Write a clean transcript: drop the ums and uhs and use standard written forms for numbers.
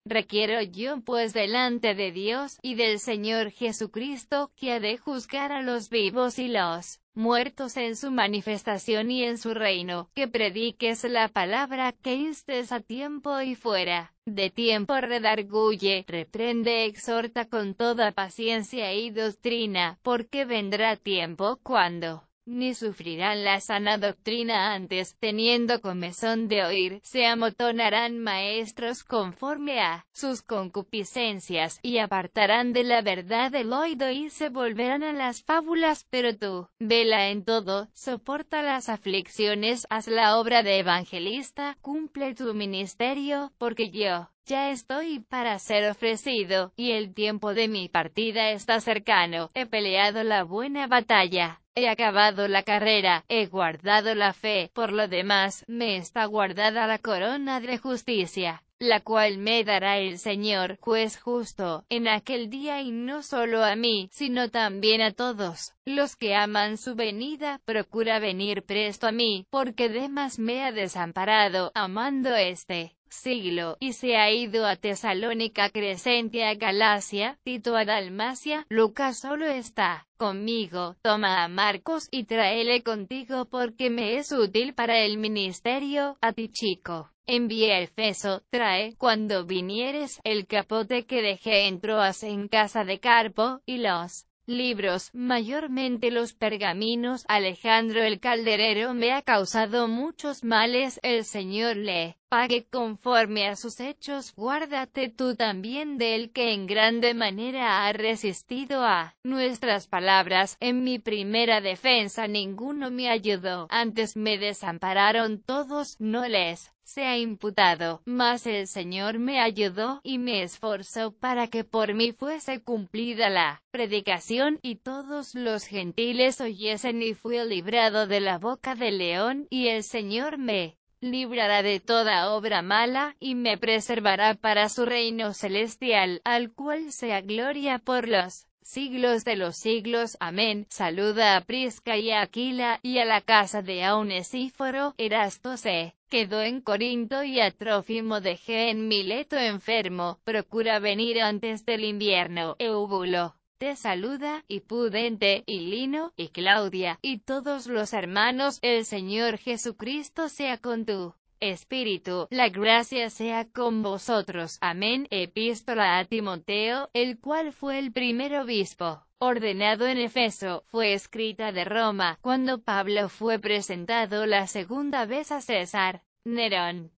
requiero yo pues delante de Dios, y del Señor Jesucristo, que ha de juzgar a los vivos y los muertos en su manifestación y en su reino, que prediques la palabra, que instes a tiempo y fuera de tiempo redarguye, reprende, exhorta con toda paciencia y doctrina, porque vendrá tiempo cuando ni sufrirán la sana doctrina antes, teniendo comezón de oír, se amotonarán maestros conforme a sus concupiscencias, y apartarán de la verdad el oído y se volverán a las fábulas. Pero tú, vela en todo, soporta las aflicciones, haz la obra de evangelista, cumple tu ministerio, porque yo ya estoy para ser ofrecido, y el tiempo de mi partida está cercano. He peleado la buena batalla, he acabado la carrera, he guardado la fe. Por lo demás, me está guardada la corona de justicia, la cual me dará el Señor, juez justo, en aquel día, y no solo a mí, sino también a todos los que aman su venida. Procura venir presto a mí, porque Demas me ha desamparado, amando este siglo, y se ha ido a Tesalónica, Crescente a Galacia, Tito a Dalmacia, Lucas solo está conmigo. Toma a Marcos y tráele contigo, porque me es útil para el ministerio. A ti, chico, envié a Efeso. Trae, cuando vinieres, el capote que dejé en Troas en casa de Carpo, y los libros, mayormente los pergaminos. Alejandro el calderero me ha causado muchos males, el Señor le pague conforme a sus hechos. Guárdate tú también de él, que en grande manera ha resistido a nuestras palabras. En mi primera defensa ninguno me ayudó, antes me desampararon todos, no les sea imputado, mas el Señor me ayudó, y me esforzó para que por mí fuese cumplida la predicación, y todos los gentiles oyesen, y fui librado de la boca del león, y el Señor me librará de toda obra mala, y me preservará para su reino celestial, al cual sea gloria por los siglos de los siglos. Amén. Saluda a Prisca y a Aquila, y a la casa de Onesíforo. Erasto se quedó en Corinto, y a Trófimo dejé en Mileto enfermo. Procura venir antes del invierno. Eubulo te saluda, y Pudente, y Lino, y Claudia, y todos los hermanos. El Señor Jesucristo sea con tu espíritu. La gracia sea con vosotros. Amén. Epístola a Timoteo, el cual fue el primer obispo ordenado en Efeso, fue escrita de Roma, cuando Pablo fue presentado la segunda vez a César Nerón.